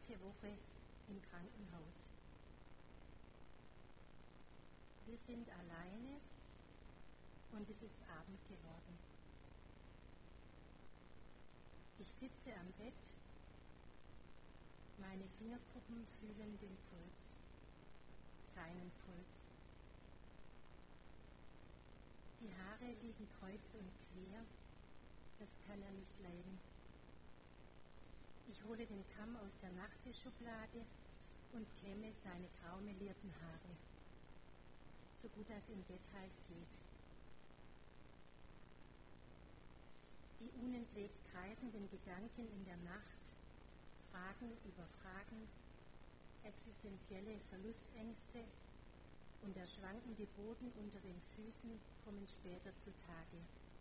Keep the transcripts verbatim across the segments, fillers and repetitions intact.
zweite Woche im Krankenhaus. Wir sind alleine und es ist Abend geworden. Ich sitze am Bett, meine Fingerkuppen fühlen den Puls, seinen Puls. Die Haare liegen kreuz und quer, das kann er nicht leiden. Ich hole den Kamm aus der Nachttischschublade und kämme seine grau melierten Haare, so gut das im Bett halt geht. Die unentwegt kreisenden Gedanken in der Nacht, Fragen über Fragen, existenzielle Verlustängste und der schwankende Boden unter den Füßen kommen später zutage.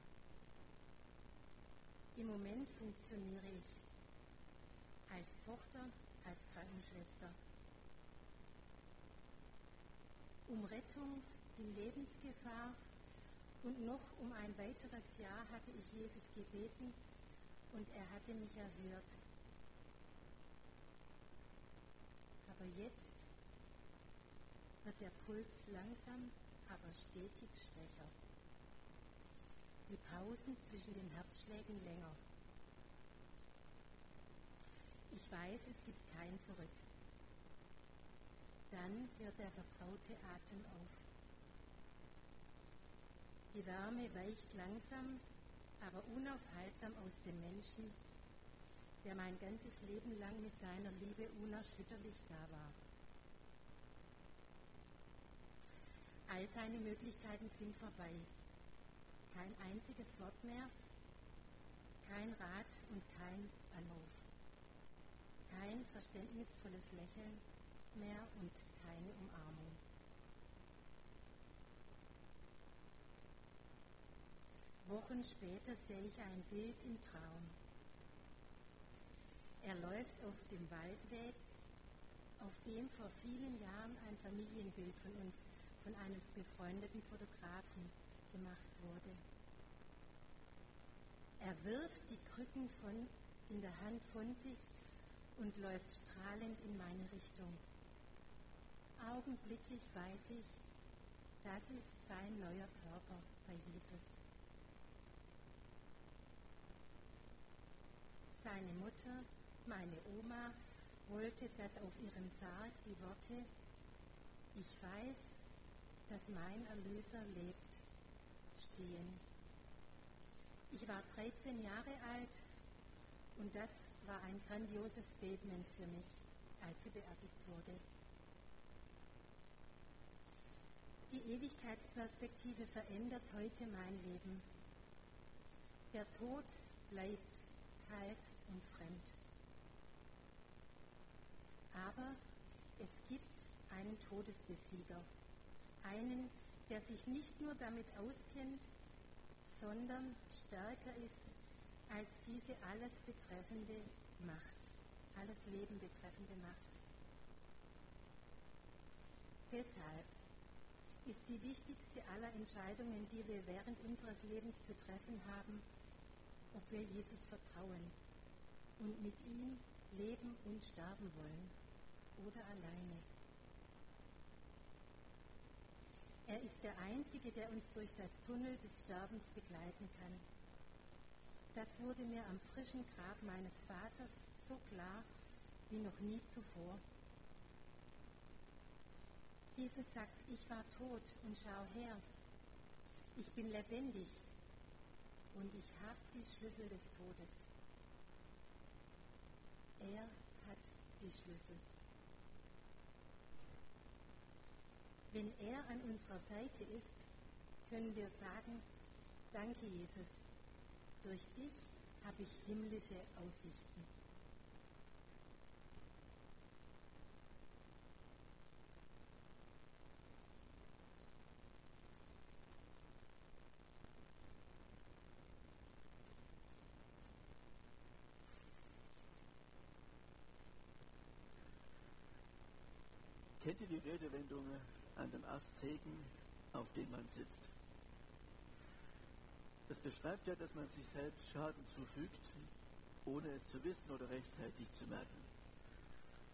Im Moment funktioniere ich als Tochter, als Krankenschwester. Um Rettung in Lebensgefahr und noch um ein weiteres Jahr hatte ich Jesus gebeten und er hatte mich erhört. Aber jetzt wird der Puls langsam, aber stetig schwächer. Die Pausen zwischen den Herzschlägen länger. Ich weiß, es gibt kein Zurück. Dann hört der vertraute Atem auf. Die Wärme weicht langsam, aber unaufhaltsam aus dem Menschen, der mein ganzes Leben lang mit seiner Liebe unerschütterlich da war. All seine Möglichkeiten sind vorbei. Kein einziges Wort mehr, kein Rat und kein Anruf. Kein verständnisvolles Lächeln mehr und keine Umarmung. Wochen später sehe ich ein Bild im Traum. Er läuft auf dem Waldweg, auf dem vor vielen Jahren ein Familienbild von uns, von einem befreundeten Fotografen gemacht wurde. Er wirft die Krücken von, in der Hand von sich und läuft strahlend in meine Richtung. Augenblicklich weiß ich, das ist sein neuer Körper bei Jesus. Seine Mutter, meine Oma, wollte, dass auf ihrem Sarg die Worte „Ich weiß, dass mein Erlöser lebt“ stehen. Ich war dreizehn Jahre alt und das war ein grandioses Statement für mich, als sie beerdigt wurde. Die Ewigkeitsperspektive verändert heute mein Leben. Der Tod bleibt kalt und fremd. Aber es gibt einen Todesbesieger, einen, der sich nicht nur damit auskennt, sondern stärker ist als diese alles betreffende Macht, alles Leben betreffende Macht. Deshalb ist die wichtigste aller Entscheidungen, die wir während unseres Lebens zu treffen haben, ob wir Jesus vertrauen und mit ihm leben und sterben wollen oder alleine. Er ist der Einzige, der uns durch das Tunnel des Sterbens begleiten kann. Das wurde mir am frischen Grab meines Vaters so klar wie noch nie zuvor. Jesus sagt, ich war tot und schau her, ich bin lebendig und ich habe die Schlüssel des Todes. Er hat die Schlüssel. Wenn er an unserer Seite ist, können wir sagen, danke Jesus, durch dich habe ich himmlische Aussichten. Kennt ihr die Redewendung an dem Astsegen, auf dem man sitzt? Das beschreibt ja, dass man sich selbst Schaden zufügt, ohne es zu wissen oder rechtzeitig zu merken.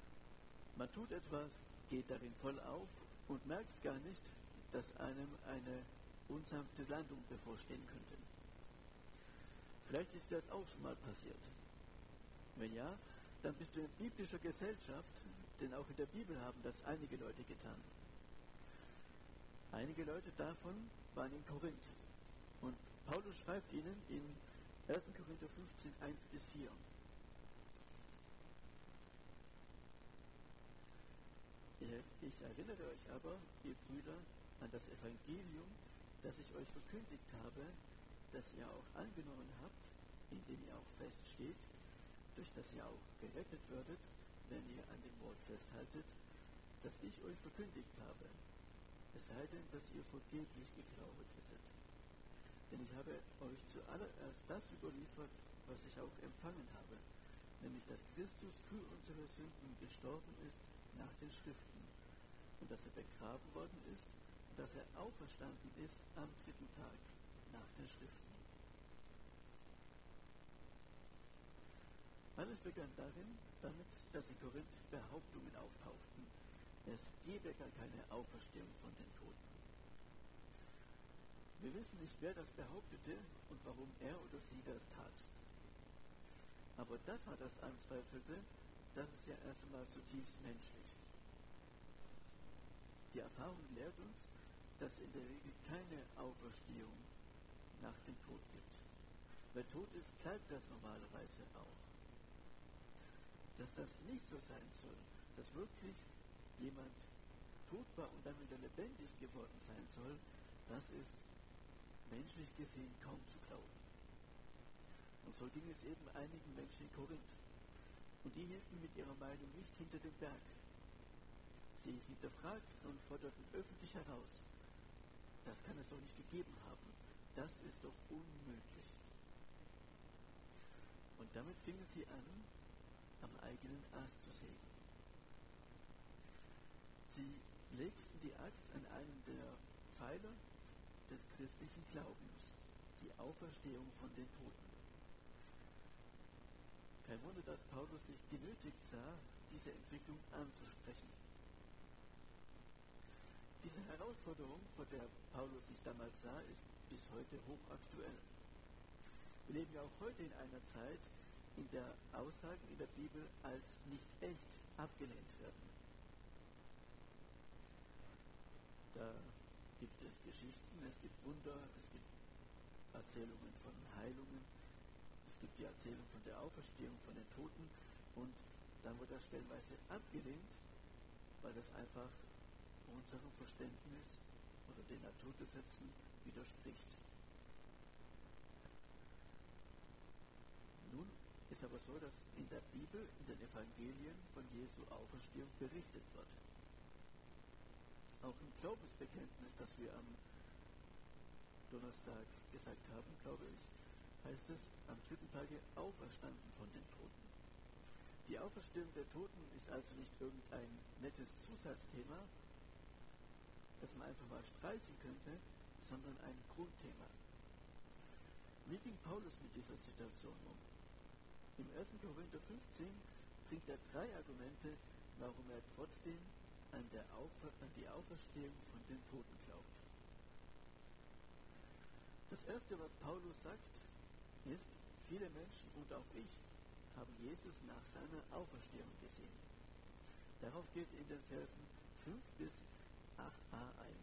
Man tut etwas, geht darin voll auf und merkt gar nicht, dass einem eine unsanfte Landung bevorstehen könnte. Vielleicht ist das auch schon mal passiert. Wenn ja, dann bist du in biblischer Gesellschaft, denn auch in der Bibel haben das einige Leute getan. Einige Leute davon waren in Korinth. Und Paulus schreibt ihnen in erster Korinther fünfzehn, eins bis vier. Ich erinnere euch aber, ihr Brüder, an das Evangelium, das ich euch verkündigt habe, das ihr auch angenommen habt, in dem ihr auch feststeht, durch das ihr auch gerettet werdet, wenn ihr an dem Wort festhaltet, das ich euch verkündigt habe. Es sei denn, dass ihr vergeblich geglaubt hättet. Denn ich habe euch zuallererst das überliefert, was ich auch empfangen habe, nämlich dass Christus für unsere Sünden gestorben ist nach den Schriften und dass er begraben worden ist und dass er auferstanden ist am dritten Tag nach den Schriften. Alles begann darin, damit, dass in Korinth Behauptungen auftauchten, es gebe gar keine Auferstehung von den Toten. Wir wissen nicht, wer das behauptete und warum er oder sie das tat. Aber das war das Anzweifelte, das ist ja erst einmal zutiefst menschlich. Die Erfahrung lehrt uns, dass es in der Regel keine Auferstehung nach dem Tod gibt. Wer tot ist, bleibt das normalerweise auch. Dass das nicht so sein soll, dass wirklich jemand tot war und dann wieder lebendig geworden sein soll, das ist menschlich gesehen kaum zu glauben. Und so ging es eben einigen Menschen in Korinth. Und die hielten mit ihrer Meinung nicht hinter dem Berg. Sie hinterfragten und forderten öffentlich heraus, das kann es doch nicht gegeben haben. Das ist doch unmöglich. Und damit fingen sie an, am eigenen Ast zu sägen. Sie legten die Axt an einen der Pfeiler des christlichen Glaubens, die Auferstehung von den Toten. Kein Wunder, dass Paulus sich genötigt sah, diese Entwicklung anzusprechen. Diese Herausforderung, vor der Paulus sich damals sah, ist bis heute hochaktuell. Wir leben ja auch heute in einer Zeit, in der Aussagen in der Bibel als nicht echt abgelehnt werden. Da gibt es Geschichten, es gibt Wunder, es gibt Erzählungen von Heilungen, es gibt die Erzählung von der Auferstehung von den Toten und dann wird das stellenweise abgelehnt, weil das einfach unserem Verständnis oder den Naturgesetzen widerspricht. Nun ist aber so, dass in der Bibel, in den Evangelien von Jesu Auferstehung berichtet wird. Auch im Glaubensbekenntnis, das wir am Donnerstag gesagt haben, glaube ich, heißt es, am dritten Tage auferstanden von den Toten. Die Auferstehung der Toten ist also nicht irgendein nettes Zusatzthema, das man einfach mal streichen könnte, sondern ein Grundthema. Wie ging Paulus mit dieser Situation um? Im erster Korinther fünfzehn bringt er drei Argumente, warum er trotzdem an, der Aufer- an die Auferstehung von den Toten glaubt. Das erste, was Paulus sagt, ist, viele Menschen und auch ich haben Jesus nach seiner Auferstehung gesehen. Darauf geht in den Versen fünf bis acht a ein.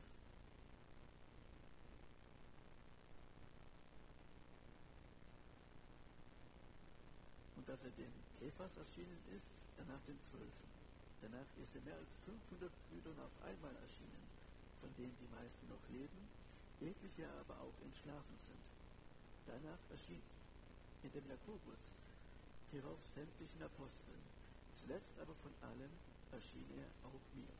Und dass er den Kephas erschienen ist, danach den Zwölfen. Danach ist er mehr als fünfhundert Brüdern auf einmal erschienen, von denen die meisten noch leben, etliche aber auch entschlafen sind. Danach erschien in dem Jakobus, hierauf sämtlichen Aposteln, zuletzt aber von allen erschien er auch mir.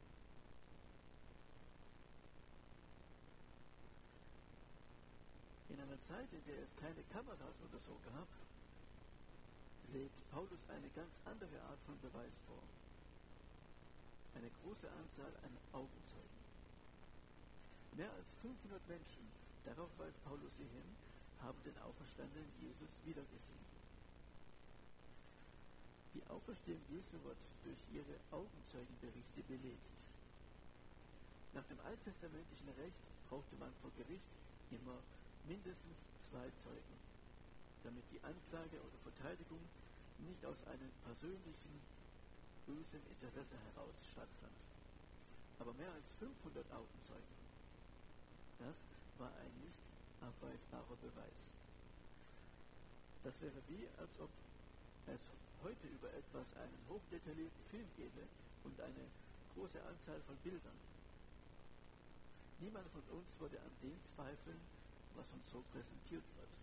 In einer Zeit, in der es keine Kameras oder so gab, legt Paulus eine ganz andere Art von Beweis vor. Eine große Anzahl an Augenzeugen. Mehr als fünfhundert Menschen, darauf weist Paulus sie hin, haben den auferstandenen Jesus wiedergesehen. Die Auferstehung Jesu wird durch ihre Augenzeugenberichte belegt. Nach dem alttestamentlichen Recht brauchte man vor Gericht immer mindestens zwei Zeugen, damit die Anklage oder Verteidigung nicht aus einem persönlichen, bösen Interesse heraus stattfand. Aber mehr als fünfhundert Augenzeugen, das war ein nicht abweisbarer Beweis. Das wäre wie, als ob es heute über etwas einen hochdetaillierten Film gäbe und eine große Anzahl von Bildern. Niemand von uns würde an dem zweifeln, was uns so präsentiert wird.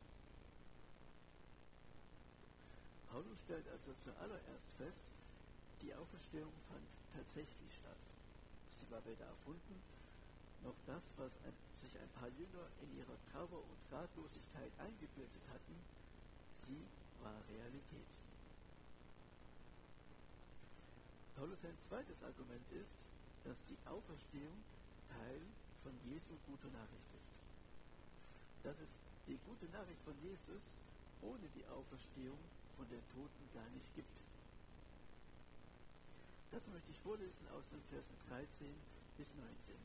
Paulus stellt also zuallererst fest, die Auferstehung fand tatsächlich statt. Sie war weder erfunden, noch das, was ein, sich ein paar Jünger in ihrer Trauer und Ratlosigkeit eingebildet hatten, sie war Realität. Paulus sein zweites Argument ist, dass die Auferstehung Teil von Jesu guter Nachricht ist. Dass es die gute Nachricht von Jesus ohne die Auferstehung von den Toten gar nicht gibt. Das möchte ich vorlesen aus den Versen dreizehn bis neunzehn.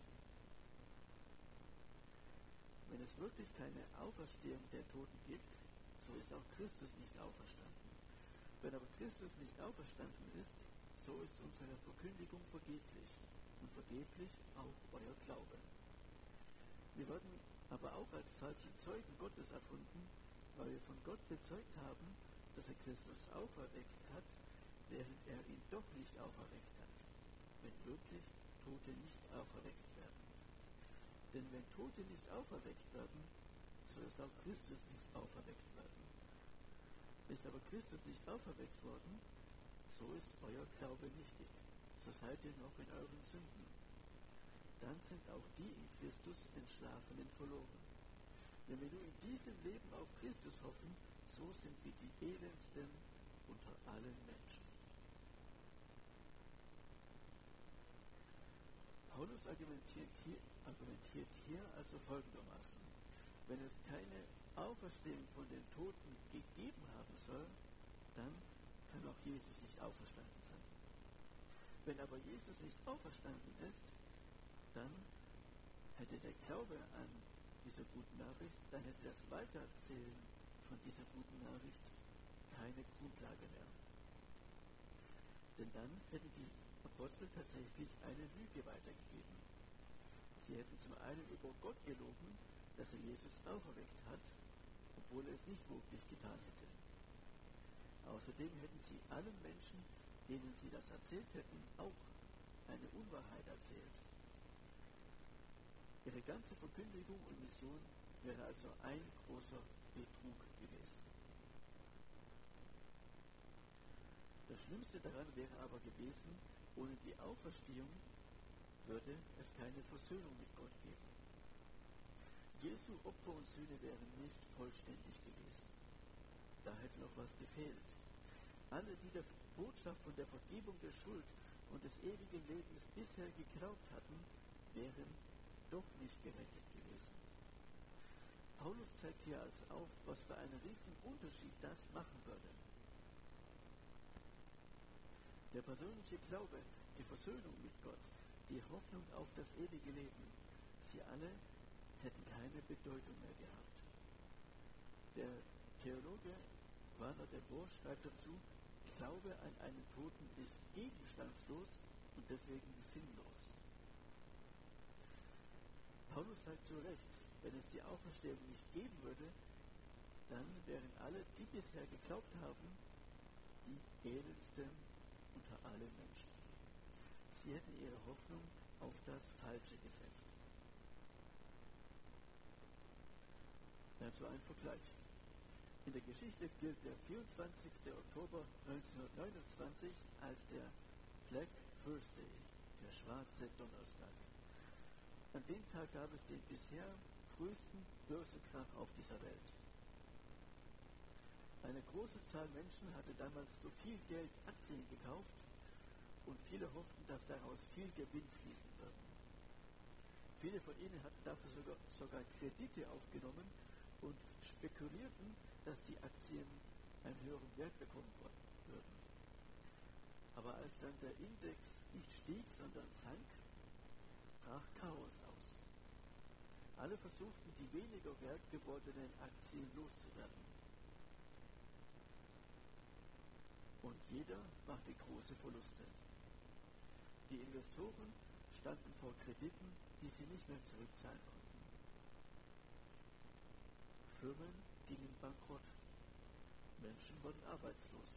Wenn es wirklich keine Auferstehung der Toten gibt, so ist auch Christus nicht auferstanden. Wenn aber Christus nicht auferstanden ist, so ist unsere Verkündigung vergeblich und vergeblich auch euer Glaube. Wir werden aber auch als falsche Zeugen Gottes erfunden, weil wir von Gott bezeugt haben, dass er Christus auferweckt hat, während er ihn doch nicht auferweckt hat, wenn wirklich Tote nicht auferweckt werden. Denn wenn Tote nicht auferweckt werden, so ist auch Christus nicht auferweckt werden. Ist aber Christus nicht auferweckt worden, so ist euer Glaube nichtig, so seid ihr noch in euren Sünden. Dann sind auch die in Christus Entschlafenen verloren. Wenn wir nur in diesem Leben auf Christus hoffen, so sind wir die elendsten unter allen Menschen. Paulus argumentiert hier, argumentiert hier also folgendermaßen: Wenn es keine Auferstehung von den Toten gegeben haben soll, dann kann auch Jesus nicht auferstanden sein. Wenn aber Jesus nicht auferstanden ist, dann hätte der Glaube an diese guten Nachricht, dann hätte das Weitererzählen von dieser guten Nachricht keine Grundlage mehr. Denn dann hätten die Apostel tatsächlich eine Lüge weitergegeben. Sie hätten zum einen über Gott gelogen, dass er Jesus auferweckt hat, obwohl er es nicht wirklich getan hätte. Außerdem hätten sie allen Menschen, denen sie das erzählt hätten, auch eine Unwahrheit erzählt. Ihre ganze Verkündigung und Mission wäre also ein großer Betrug gewesen. Das Schlimmste daran wäre aber gewesen, ohne die Auferstehung würde es keine Versöhnung mit Gott geben. Jesu Opfer und Sühne wären nicht vollständig gewesen. Da hätte noch was gefehlt. Alle, die der Botschaft von der Vergebung der Schuld und des ewigen Lebens bisher geglaubt hatten, wären doch nicht gerettet gewesen. Paulus zeigt hier also auf, was für einen riesen Unterschied das machen würde. Der persönliche Glaube, die Versöhnung mit Gott, die Hoffnung auf das ewige Leben, sie alle hätten keine Bedeutung mehr gehabt. Der Theologe Werner de Boer schreibt dazu: Glaube an einen Toten ist gegenstandslos und deswegen sinnlos. Paulus sagt zu Recht, wenn es die Auferstehung nicht geben würde, dann wären alle, die bisher geglaubt haben, die elendsten unter allen Menschen. Sie hätten ihre Hoffnung auf das Falsche gesetzt. Dazu ein Vergleich. In der Geschichte gilt der vierundzwanzigster Oktober neunzehnhundertneunundzwanzig als der Black Thursday, der schwarze Donnerstag. An dem Tag gab es den bisher größten Börsenkrach auf dieser Welt. Eine große Zahl Menschen hatte damals für viel Geld Aktien gekauft und viele hofften, dass daraus viel Gewinn fließen würde. Viele von ihnen hatten dafür sogar, sogar Kredite aufgenommen und spekulierten, dass die Aktien einen höheren Wert bekommen würden. Aber als dann der Index nicht stieg, sondern sank, brach Chaos aus. Alle versuchten, die weniger wert gewordenen Aktien loszuwerden. Und jeder machte große Verluste. Die Investoren standen vor Krediten, die sie nicht mehr zurückzahlen konnten. Firmen gingen bankrott. Menschen wurden arbeitslos.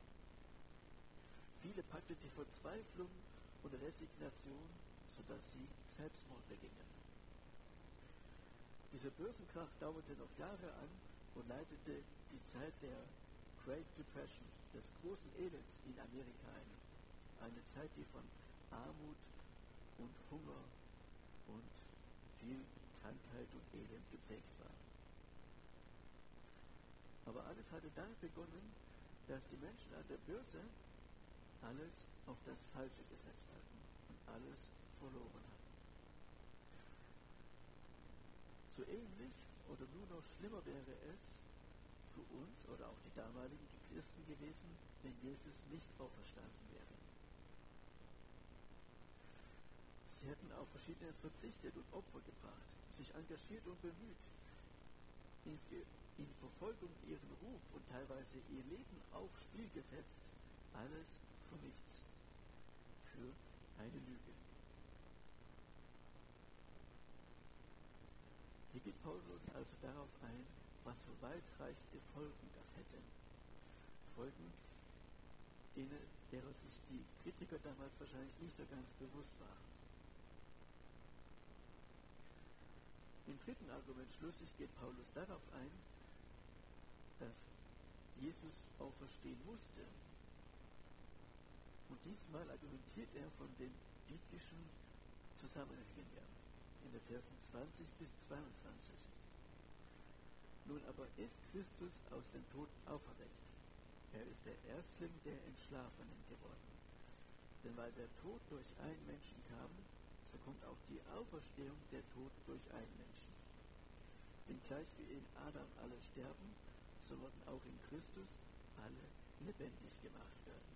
Viele packte die Verzweiflung und Resignation, sodass sie Selbstmord begingen. Dieser Börsenkrach dauerte noch Jahre an und leitete die Zeit der Great Depression, des großen Elends in Amerika ein. Eine Zeit, die von Armut und Hunger und viel Krankheit und Elend geprägt war. Aber alles hatte damit begonnen, dass die Menschen an der Börse alles auf das Falsche gesetzt hatten und alles verloren hatten. So ähnlich oder nur noch schlimmer wäre es für uns oder auch die damaligen Christen gewesen, wenn Jesus nicht auferstanden wäre. Sie hätten auf Verschiedenes verzichtet und Opfer gebracht, sich engagiert und bemüht, in, in Verfolgung ihren Ruf und teilweise ihr Leben aufs Spiel gesetzt, alles für nichts, für eine Lüge. Hier geht Paulus also darauf ein, was für weitreichende Folgen das hätte. Folgen, denen, derer sich die Kritiker damals wahrscheinlich nicht so ganz bewusst waren. Im dritten Argument schließlich geht Paulus darauf ein, dass Jesus auferstehen musste. Und diesmal argumentiert er von den biblischen Zusammenhängen her, in den Versen zwanzig bis zweiundzwanzig. Nun aber ist Christus aus den Toten auferweckt. Er ist der Erstling der Entschlafenen geworden. Denn weil der Tod durch einen Menschen kam, so kommt auch die Auferstehung der Toten durch einen Menschen. Denn gleich wie in Adam alle sterben, so werden auch in Christus alle lebendig gemacht werden.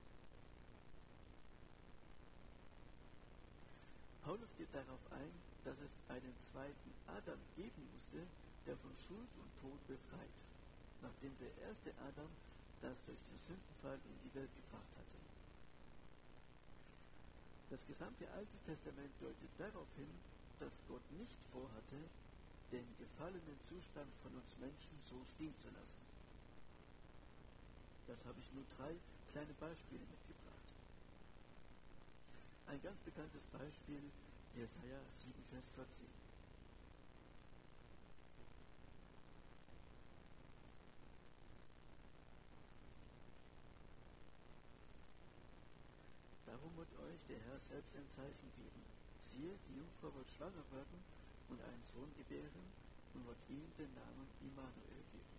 Paulus geht darauf ein, dass es einen zweiten Adam geben musste, der von Schuld und Tod befreit, nachdem der erste Adam das durch den Sündenfall in die Welt gebracht hatte. Das gesamte Alte Testament deutet darauf hin, dass Gott nicht vorhatte, den gefallenen Zustand von uns Menschen so stehen zu lassen. Das habe ich nur drei kleine Beispiele mitgebracht. Ein ganz bekanntes Beispiel, Jesaja sieben, Vers vierzehn. Darum wird euch der Herr selbst ein Zeichen geben. Siehe, die Jungfrau wird schwanger werden und einen Sohn gebären und wird ihm den Namen Immanuel geben.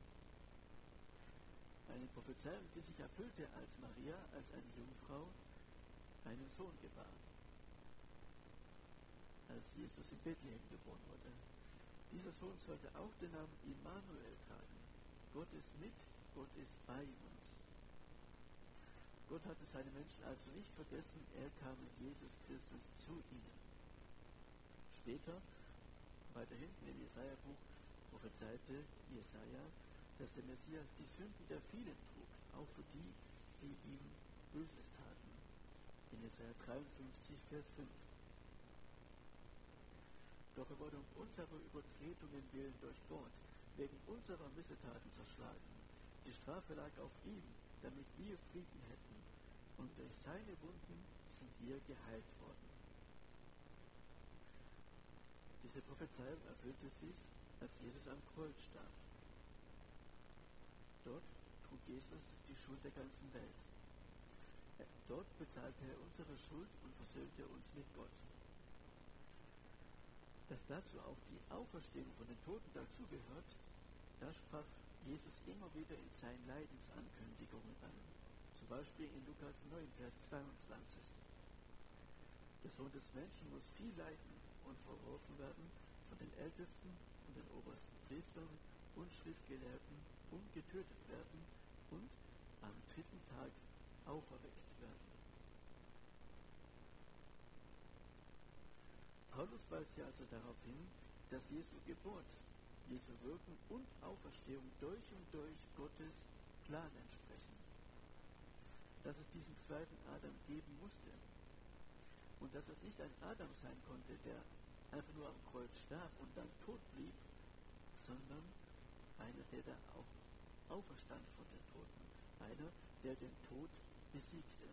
Eine Prophezeiung, die sich erfüllte, als Maria, als eine Jungfrau, einen Sohn gebar, als Jesus in Bethlehem geboren wurde. Dieser Sohn sollte auch den Namen Immanuel tragen. Gott ist mit, Gott ist bei uns. Gott hatte seine Menschen also nicht vergessen, er kam in Jesus Christus zu ihnen. Später, weiter hinten im Jesaja-Buch, prophezeite Jesaja, dass der Messias die Sünden der vielen trug, auch für die, die ihm Böses taten. In Jesaja dreiundfünfzig, Vers fünf. Doch er wurde um unserer Übertretungen willen durchbohrt, wegen unserer Missetaten zerschlagen. Die Strafe lag auf ihm, damit wir Frieden hätten, und durch seine Wunden sind wir geheilt worden. Diese Prophezeiung erfüllte sich, als Jesus am Kreuz starb. Dort trug Jesus die Schuld der ganzen Welt. Dort bezahlte er unsere Schuld und versöhnte uns mit Gott. Dass dazu auch die Auferstehung von den Toten dazugehört, das sprach Jesus immer wieder in seinen Leidensankündigungen an. Zum Beispiel in Lukas neun, Vers zweiundzwanzig. Der Sohn des Menschen muss viel leiden und verworfen werden von den Ältesten und den obersten Priestern und Schriftgelehrten und getötet werden und am dritten Tag auferweckt werden. Paulus weist ja also darauf hin, dass Jesu Geburt, Jesu Wirken und Auferstehung durch und durch Gottes Plan entsprechen. Dass es diesen zweiten Adam geben musste. Und dass es nicht ein Adam sein konnte, der einfach nur am Kreuz starb und dann tot blieb, sondern einer, der da auch auferstand von den Toten. Einer, der den Tod besiegte.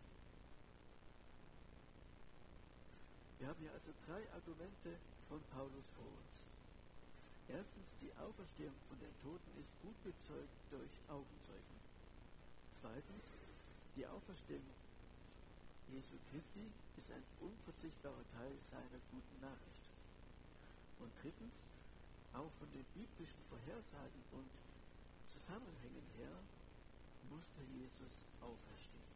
Wir haben hier also drei Argumente von Paulus vor uns. Erstens, die Auferstehung von den Toten ist gut bezeugt durch Augenzeugen. Zweitens, die Auferstehung Jesu Christi ist ein unverzichtbarer Teil seiner guten Nachricht. Und drittens, auch von den biblischen Vorhersagen und Zusammenhängen her musste Jesus auferstehen.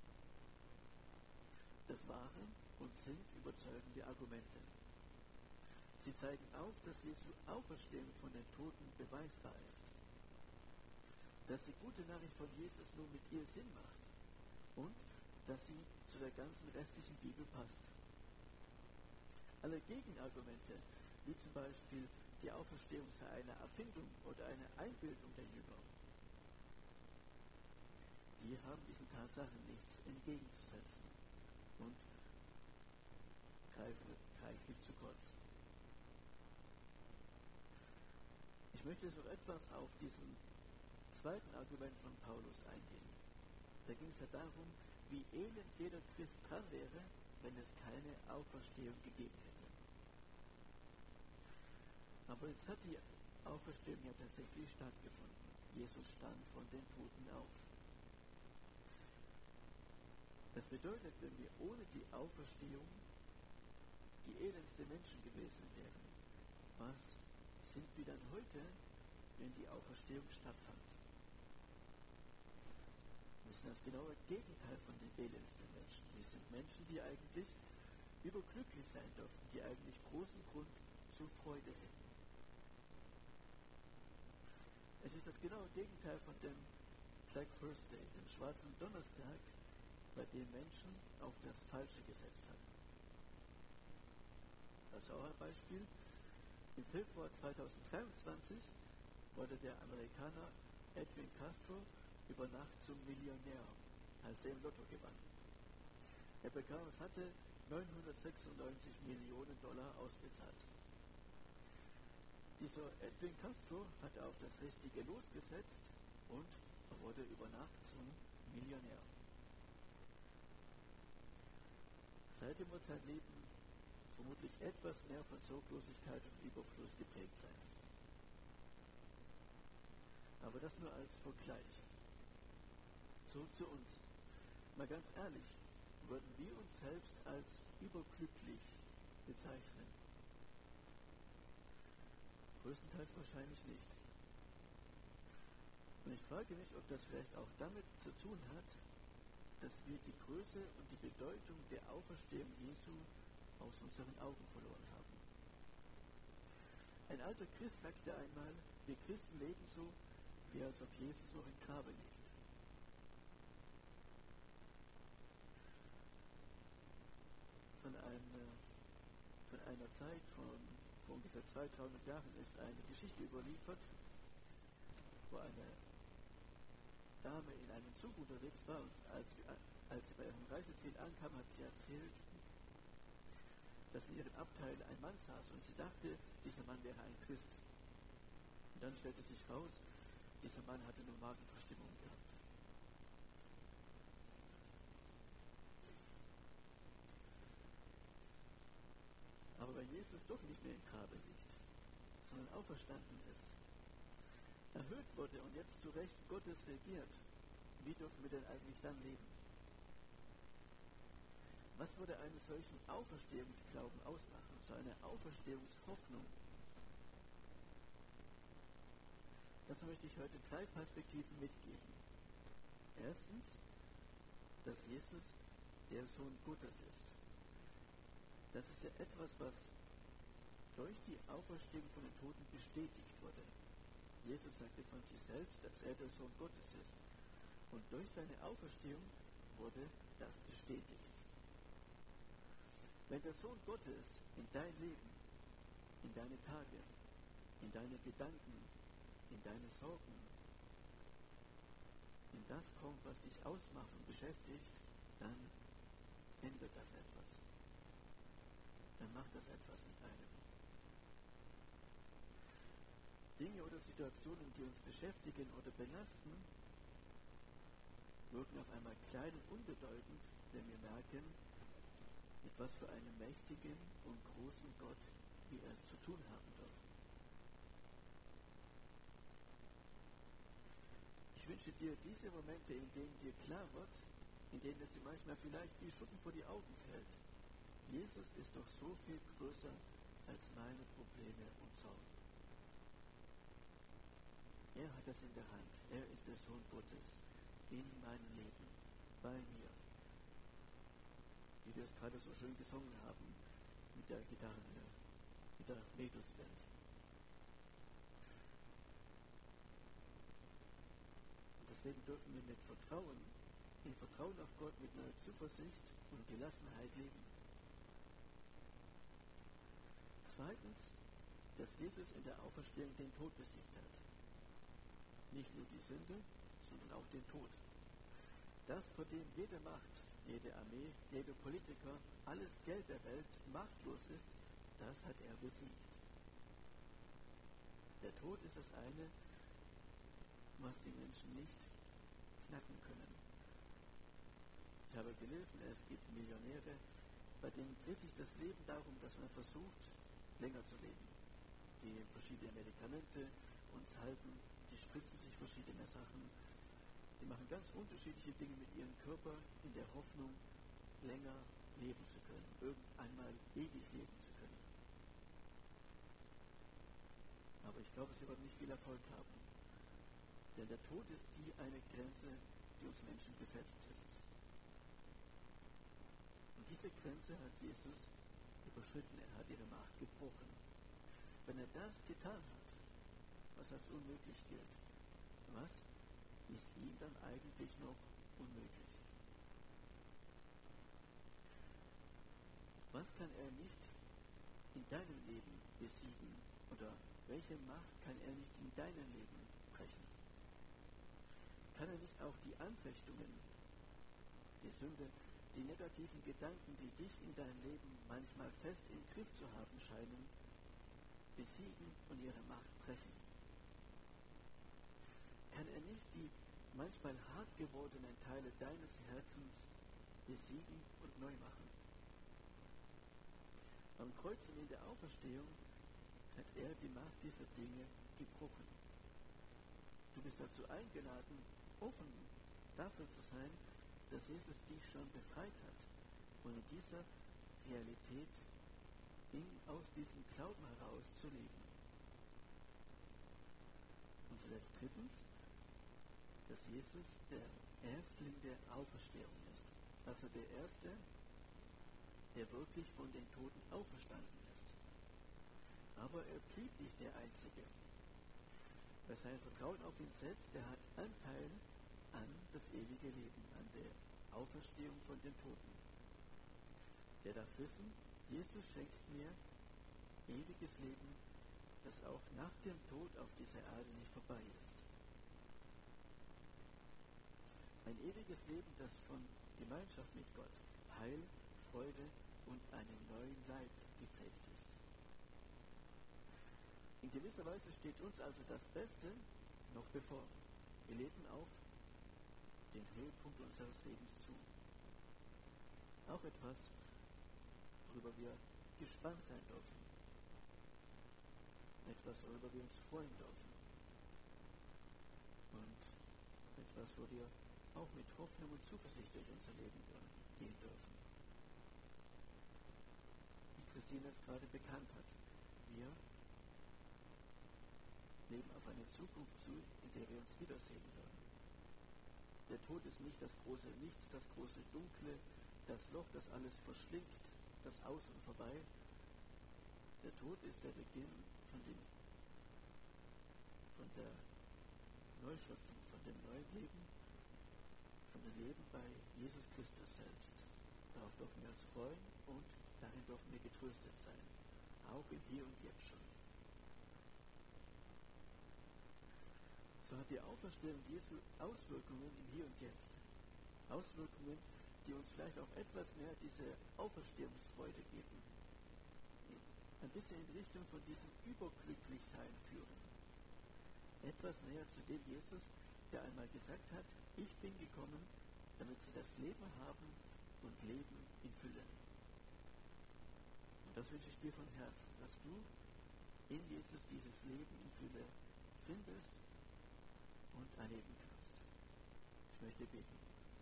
Das waren und sind überzeugende Argumente. Sie zeigen auf, dass Jesu Auferstehung von den Toten beweisbar ist. Dass die gute Nachricht von Jesus nur mit ihr Sinn macht und dass sie zu der ganzen restlichen Bibel passt. Alle Gegenargumente, wie zum Beispiel die Auferstehung sei eine Erfindung oder eine Einbildung der Jünger, die haben diesen Tatsachen nichts entgegenzusetzen und greifen reichlich zu kurz. Ich möchte jetzt noch etwas auf diesen zweiten Argument von Paulus eingehen. Da ging es ja darum, wie elend jeder Christ dran wäre, wenn es keine Auferstehung gegeben hätte. Aber jetzt hat die Auferstehung ja tatsächlich stattgefunden. Jesus stand von den Toten auf. Das bedeutet, wenn wir ohne die Auferstehung die elendste Menschen gewesen wären, was sind wir dann heute, wenn die Auferstehung stattfand? Wir sind das genaue Gegenteil von den elendsten Menschen. Wir sind Menschen, die eigentlich überglücklich sein dürften, die eigentlich großen Grund zur Freude hätten. Es ist das genaue Gegenteil von dem Black Thursday, dem schwarzen Donnerstag, bei dem Menschen auf das Falsche gesetzt hatten. Als auch ein Beispiel: Im Februar zweitausenddreiundzwanzig wurde der Amerikaner Edwin Castro über Nacht zum Millionär, als er im Lotto gewann. Er bekam, es hatte neunhundertsechsundneunzig Millionen Dollar ausbezahlt. Dieser Edwin Castro hatte auf das richtige Los gesetzt und er wurde über Nacht zum Millionär. Seitdem wird sein Leben vermutlich etwas mehr von Sorglosigkeit und Überfluss geprägt sein. Aber das nur als Vergleich. Zurück zu uns. Mal ganz ehrlich, würden wir uns selbst als überglücklich bezeichnen? Größtenteils wahrscheinlich nicht. Und ich frage mich, ob das vielleicht auch damit zu tun hat, dass wir die Größe und die Bedeutung der Auferstehung Jesu aus unseren Augen verloren haben. Ein alter Christ sagte einmal, wir Christen leben so, wie als ob Jesus noch im Grabe liegt. Von, einer, von einer Zeit von vor ungefähr zweitausend Jahren ist eine Geschichte überliefert, wo eine Dame in einem Zug unterwegs war und als, als sie bei ihrem Reiseziel ankam, hat sie erzählt, dass in ihrem Abteil ein Mann saß und sie dachte, dieser Mann wäre ein Christ. Und dann stellte sich raus, dieser Mann hatte nur Magenverstimmung gehabt. Aber wenn Jesus doch nicht mehr im Grabe liegt, sondern auferstanden ist, erhöht wurde und jetzt zu Recht Gottes regiert, wie dürfen wir denn eigentlich dann leben? Was würde einen solchen Auferstehungsglauben ausmachen, so eine Auferstehungshoffnung? Dazu möchte ich heute drei Perspektiven mitgeben. Erstens, dass Jesus der Sohn Gottes ist. Das ist ja etwas, was durch die Auferstehung von den Toten bestätigt wurde. Jesus sagte von sich selbst, dass er der Sohn Gottes ist. Und durch seine Auferstehung wurde, das bestätigt. Wenn der Sohn Gottes in dein Leben, in deine Tage, in deine Gedanken, in deine Sorgen, in das kommt, was dich ausmacht und beschäftigt, dann ändert das etwas. Dann macht das etwas mit einem. Dinge oder Situationen, die uns beschäftigen oder belasten, wirken auf einmal klein und unbedeutend, wenn wir merken, mit was für einem mächtigen und großen Gott wir es zu tun haben dürfen. Ich wünsche dir diese Momente, in denen dir klar wird, in denen es dir manchmal vielleicht wie Schuppen vor die Augen fällt. Jesus ist doch so viel größer als meine Probleme und Sorgen. Er hat es in der Hand. Er ist der Sohn Gottes in meinem Leben, bei mir. Wie wir es gerade so schön gesungen haben mit der Gitarre, mit der Mädelsband. Und deswegen dürfen wir mit Vertrauen, in Vertrauen auf Gott, mit einer Zuversicht und Gelassenheit leben. Zweitens, dass Jesus in der Auferstehung den Tod besiegt hat. Nicht nur die Sünde, sondern auch den Tod. Das, vor dem jede Macht, jede Armee, jeder Politiker, alles Geld der Welt machtlos ist, das hat er besiegt. Der Tod ist das eine, was die Menschen nicht knacken können. Ich habe gelesen, es gibt Millionäre, bei denen dreht sich das Leben darum, dass man versucht, länger zu leben. Die verschiedene Medikamente uns halten, die spritzen sich verschiedene Sachen, die machen ganz unterschiedliche Dinge mit ihrem Körper in der Hoffnung, länger leben zu können, irgendeinmal ewig leben zu können. Aber ich glaube, sie werden nicht viel Erfolg haben. Denn der Tod ist die eine Grenze, die uns Menschen gesetzt ist. Und diese Grenze hat Jesus überschritten, er hat ihre Macht gebrochen. Wenn er das getan hat, was als unmöglich gilt, was ist ihm dann eigentlich noch unmöglich? Was kann er nicht in deinem Leben besiegen? Oder welche Macht kann er nicht in deinem Leben brechen? Kann er nicht auch die Anfechtungen, die Sünde, die negativen Gedanken, die dich in deinem Leben manchmal fest im Griff zu haben scheinen, besiegen und ihre Macht brechen? Kann er nicht die manchmal hart gewordenen Teile deines Herzens besiegen und neu machen? Am Kreuz und in der Auferstehung hat er die Macht dieser Dinge gebrochen. Du bist dazu eingeladen, offen dafür zu sein, dass Jesus dich schon befreit hat und in dieser Realität in, aus diesem Glauben heraus zu leben. Und zuletzt drittens, dass Jesus der Erstling der Auferstehung ist. Also der Erste, der wirklich von den Toten auferstanden ist. Aber er blieb nicht der Einzige. Wer sein Vertrauen auf ihn setzt, der hat Anteil an das ewige Leben, an der Auferstehung von den Toten. Der darf wissen, Jesus schenkt mir ewiges Leben, das auch nach dem Tod auf dieser Erde nicht vorbei ist. Ein ewiges Leben, das von Gemeinschaft mit Gott, Heil, Freude und einem neuen Leib geprägt ist. In gewisser Weise steht uns also das Beste noch bevor. Wir leben auf den Höhepunkt unseres Lebens zu. Auch etwas, worüber wir gespannt sein dürfen. Etwas, worüber wir uns freuen dürfen. Und etwas, wo wir auch mit Hoffnung und Zuversicht durch unser Leben gehen dürfen. Wie Christine es gerade bekannt hat. Wir leben auf eine Zukunft zu, in der wir uns wiedersehen werden. Der Tod ist nicht das große Nichts, das große Dunkle, das Loch, das alles verschlingt, das Aus und Vorbei. Der Tod ist der Beginn von, dem, von der Neuschöpfung, von dem neuen Leben, sondern leben bei Jesus Christus selbst. Darauf dürfen wir uns freuen und darin dürfen wir getröstet sein, auch im Hier und Jetzt schon. So hat die Auferstehung Jesu Auswirkungen im Hier und Jetzt. Auswirkungen, die uns vielleicht auch etwas mehr diese Auferstehungsfreude geben. Ein bisschen in Richtung von diesem Überglücklichsein führen. Etwas näher zu dem Jesus, der einmal gesagt hat, ich bin gekommen, damit sie das Leben haben und Leben in Fülle. Und das wünsche ich dir von Herzen, dass du in Jesus dieses Leben in Fülle findest und erleben kannst. Ich möchte beten.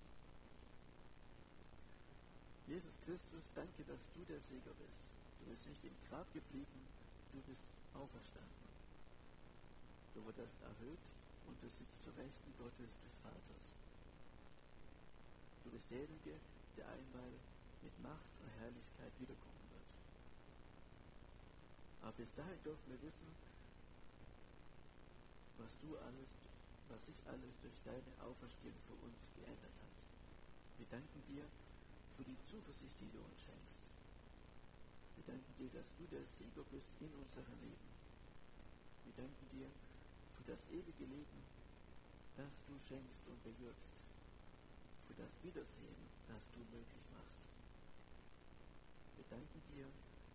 Jesus Christus, danke, dass du der Sieger bist. Du bist nicht im Grab geblieben, du bist auferstanden. Du wurdest erhöht und du sitzt zur Rechten Gottes des Vaters. Du bist derjenige, der einmal mit Macht und Herrlichkeit wiederkommen wird. Aber bis dahin dürfen wir wissen, was du alles, was sich alles durch deine Auferstehung für uns geändert hat. Wir danken dir für die Zuversicht, die du uns schenkst. Wir danken dir, dass du der Sieger bist in unserem Leben. Wir danken dir für das ewige Leben, das du schenkst und bewirkst. Für das Wiedersehen, das du möglich machst. Wir danken dir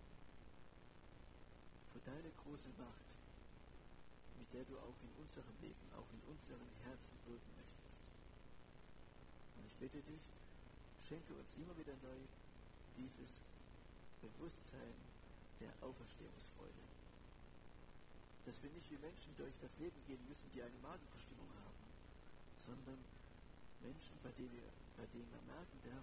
für deine große Macht, mit der du auch in unserem Leben, auch in unseren Herzen wirken möchtest. Und ich bitte dich, schenke uns immer wieder neu dieses Bewusstsein der Auferstehungsfreude. Dass wir nicht wie Menschen durch das Leben gehen müssen, die eine Magenverstimmung haben, sondern Menschen, bei denen, wir, bei denen man merken darf,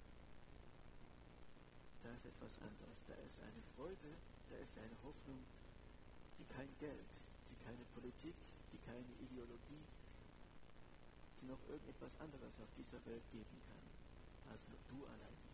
da ist etwas anderes, da ist eine Freude, da ist eine Hoffnung, die kein Geld, die keine Politik, die keine Ideologie, die noch irgendetwas anderes auf dieser Welt geben kann, als nur du allein.